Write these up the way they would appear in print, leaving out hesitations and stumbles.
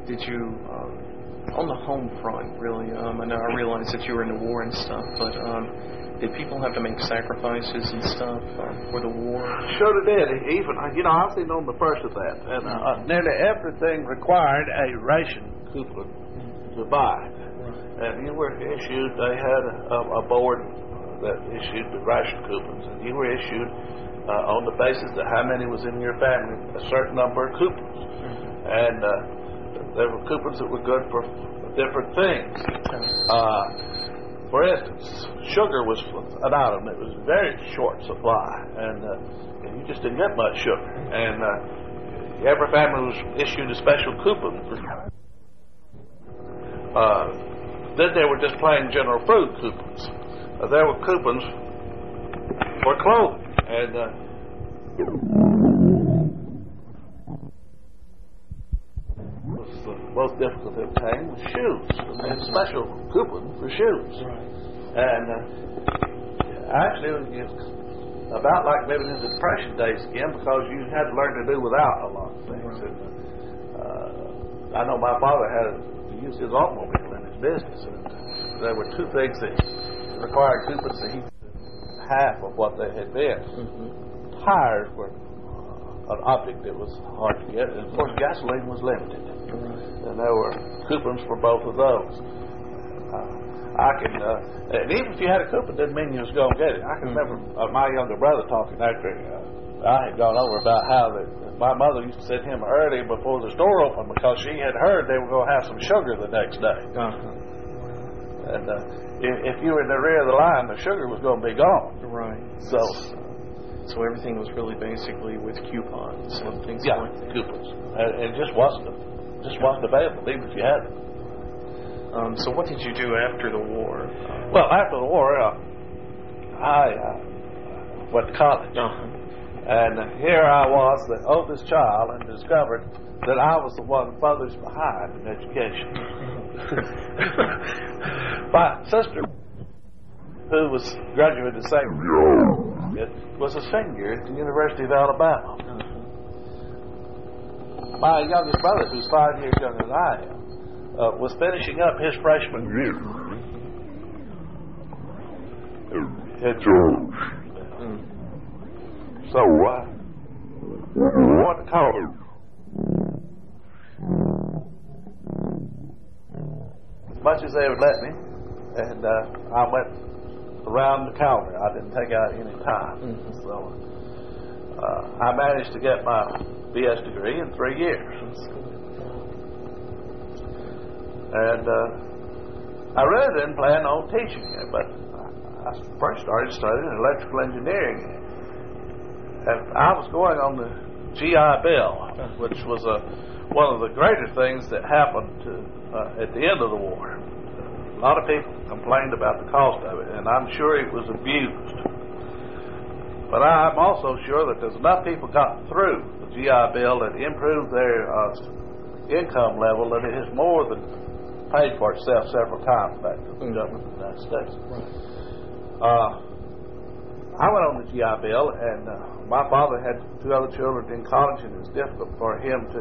did you, on the home front, really, I realize that you were in the war and stuff, but did people have to make sacrifices and stuff for the war? Sure they did. Even, I've seen on the first of that, and nearly everything required a ration coupon to buy. And you were issued, they had a board that issued the ration coupons, and you were issued on the basis that how many was in your family, a certain number of coupons. And there were coupons that were good for different things. For instance, sugar was an item that was very short supply, and you just didn't get much sugar. And every family was issued a special coupon. Then there were just plain general food coupons. There were coupons for clothing, and the most difficult to obtain was shoes. They had a special coupon for shoes. And actually it was about like living in the Depression days again, because you had to learn to do without a lot of things. And, I know my father had to use his automobile in his business, and there were two things that required coupons that he half of what they had been. Tires were an object that was hard to get, and of course gasoline was limited. And there were coupons for both of those. And even if you had a coupon, didn't mean you was going to get it. I can remember my younger brother talking after I had gone over about how my mother used to send him early before the store opened, because she had heard they were going to have some sugar the next day. And if you were in the rear of the line, the sugar was going to be gone. So everything was really basically with coupons and things like that. Coupons. And it just wasn't available, even if you had it. So what did you do after the war? Well, after the war, I went to college. And here I was, the oldest child, and discovered that I was the one furthest behind in education. My sister, who was graduated the same year, was a senior at the University of Alabama. My youngest brother, who's 5 years younger than I am, was finishing up his freshman year at George. So I went to college. As much as they would let me, and I went around the calendar. I didn't take out any time. So I managed to get my BS degree in 3 years. And I really didn't plan on teaching it, but I first started studying electrical engineering. And I was going on the GI Bill, which was one of the greater things that happened at the end of the war. A lot of people complained about the cost of it, and I'm sure it was abused. But I'm also sure that there's enough people got through the GI Bill that improved their income level that it has more than paid for itself several times back to the government of the United States. I went on the GI Bill, and my father had 2 other children in college, and it was difficult for him to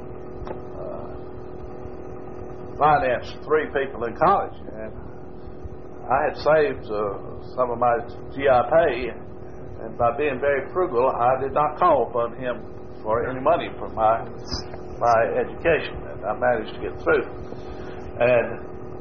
finance 3 people in college. And I had saved some of my GI pay, and by being very frugal, I did not call upon him for any money for my education, and I managed to get through. And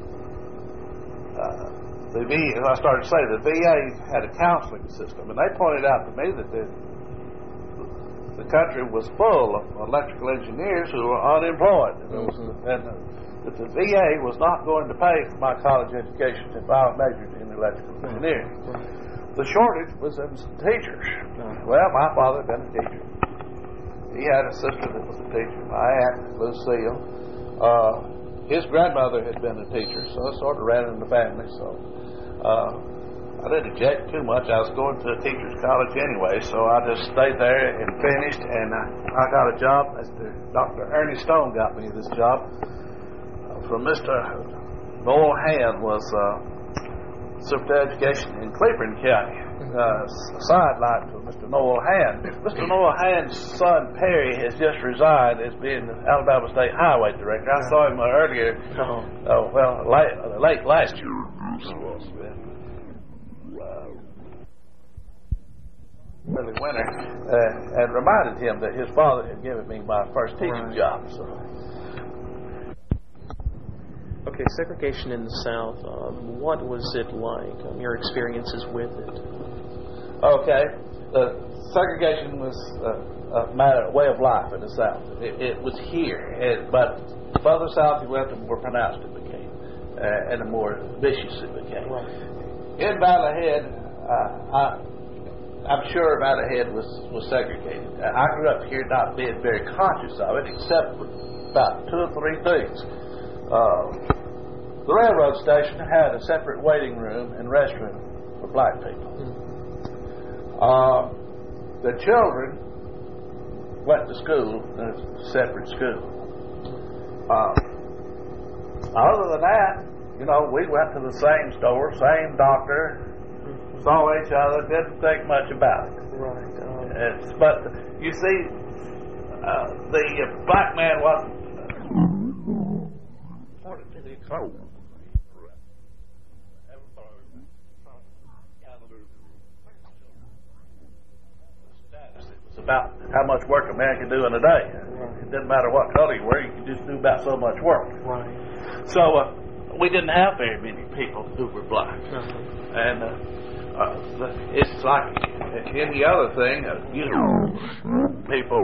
the VA, as I started to say, the VA had a counseling system, and they pointed out to me that the country was full of electrical engineers who were unemployed, and that the VA was not going to pay for my college education if I majored in electrical engineering. The shortage was in teachers. Well, my father had been a teacher. He had a sister that was a teacher, my aunt Lucille. His grandmother had been a teacher, so I sort of ran in the family. So I didn't object too much. I was going to a teacher's college anyway, so I just stayed there and finished, and I got a job. Dr. Ernie Stone got me this job from Mr. Noel Hand was Superintendent of Education in Cleveland County. Sidelight to Mr. Noel Hand. Mr. Noel Hand's son Perry has just resigned as being the Alabama State Highway Director. I saw him earlier. Late last year. Early winter, and reminded him that his father had given me my first teaching job. So. Okay, segregation in the South. What was it like? Your experiences with it? Okay, segregation was a way of life in the South. It was here, but further south you went, the more pronounced it became, and the more vicious it became. Right. In Valley Head, I'm sure Valley Head was segregated. I grew up here not being very conscious of it, except for about 2 or 3 things. The railroad station had a separate waiting room and restroom for black people. The children went to school in a separate school. Other than that, we went to the same store, same doctor, saw each other, didn't think much about it. Right. But you see, the black man wasn't. About how much work a man can do in a day. It didn't matter what color you were, you could just do about so much work. Right. So we didn't have very many people who were black. And it's like any other thing, people.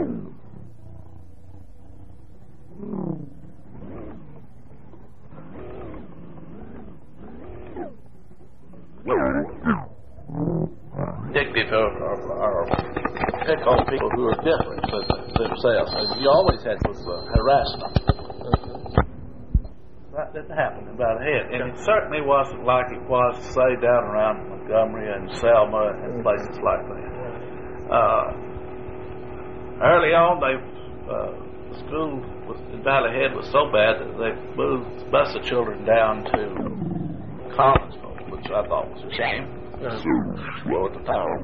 Addicted or pick on people who are different than themselves. And you always had this harassment. That didn't happen in Valley Head. And it certainly wasn't like it was, say, down around Montgomery and Selma and places like that. Early on, the school in Valley Head was so bad that they moved a bunch of children down to Collinsville, which I thought was a shame. Well, at the time.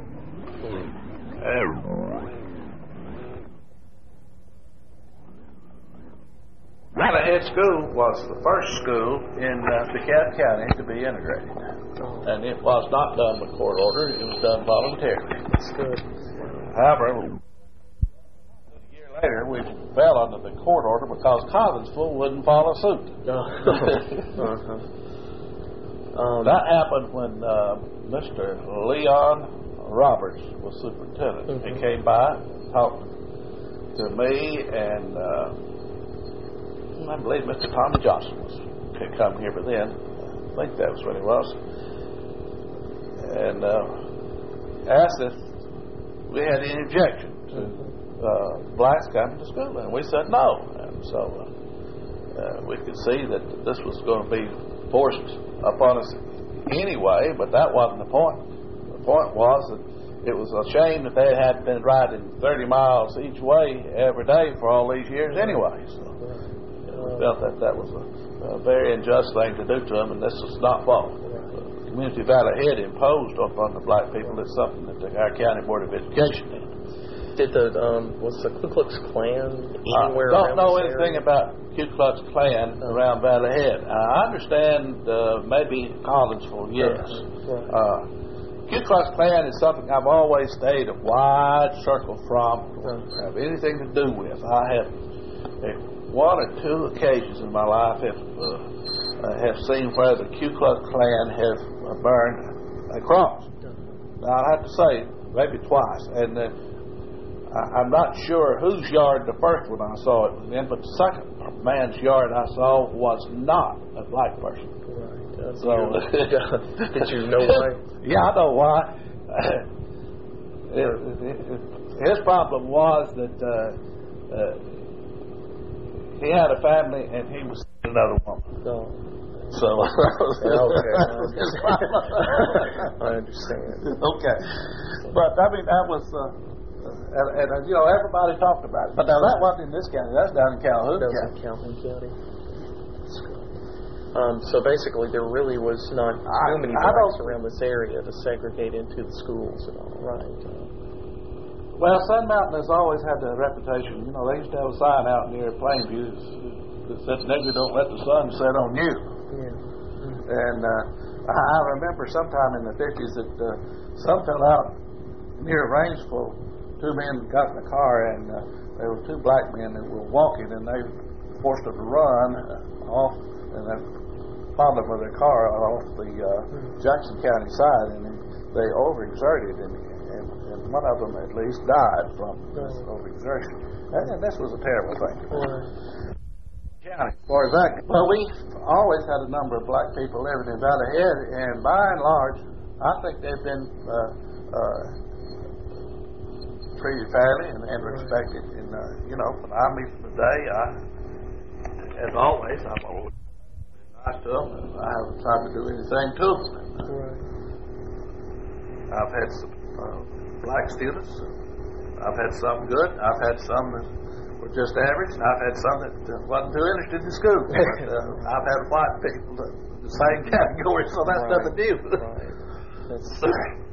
Valley Head School was the first school in DeKalb County to be integrated. And it was not done with court order, it was done voluntarily. That's good. However, a year later, we fell under the court order because Collinsville wouldn't follow suit. That happened when Mr. Leon Roberts was superintendent. He came by, talked to me, and I believe Mr. Tommy Johnson had come here, but then I think that was when he was, and asked if we had any objection to blacks coming to school, and we said no. And so we could see that this was going to be forced upon us anyway, but that wasn't the point. The point was that it was a shame that they had been riding 30 miles each way every day for all these years anyway. So we felt that that was a very unjust thing to do to them, and this was not fault. The Community Valley Head imposed upon the black people. It's something that our county board of education did. Was the Ku Klux Klan anywhere around? Don't know this anything area? about Ku Klux Klan around Valley Head. I understand maybe Collinsville, yes. Ku Klux Klan is something I've always stayed a wide circle from, have anything to do with. I have 1 or 2 occasions in my life have seen where the Ku Klux Klan have burned a cross. Now I have to say, maybe twice, and I'm not sure whose yard the first one I saw it was in, but the second man's yard I saw was not a black person. Right. So, did you know why? Yeah, I know why. His problem was that he had a family and he was another woman. No. So okay. I understand. Okay, but I mean that was. And everybody talked about it. But now that wasn't in this county. That's down in Calhoun County. Calhoun County. That's good. So basically, there really was not too many blacks around this area to segregate into the schools and all, right? Well, Sun Mountain has always had the reputation. You know, they used to have a sign out near Plainview that said, "Nigger, don't let the sun set on you." Yeah. And I remember sometime in the 50s that some fell out near Rainsville. Two men got in the car, and there were two black men that were walking, and they forced them to run off, and they found them with their car off the Jackson County side, and they overexerted, and one of them at least died from this overexertion. And this was a terrible thing. County, as far as that. Well, we always had a number of black people living in Valley Head, and by and large, I think they've been treated fairly and respected. And you know, when I meet them today, as always, I'm always nice to them. I haven't tried to do anything to them. I've had some black students. I've had some good. I've had some that were just average, and I've had some that wasn't too interested in school. But, I've had white people, the same category, so that's nothing new. Right.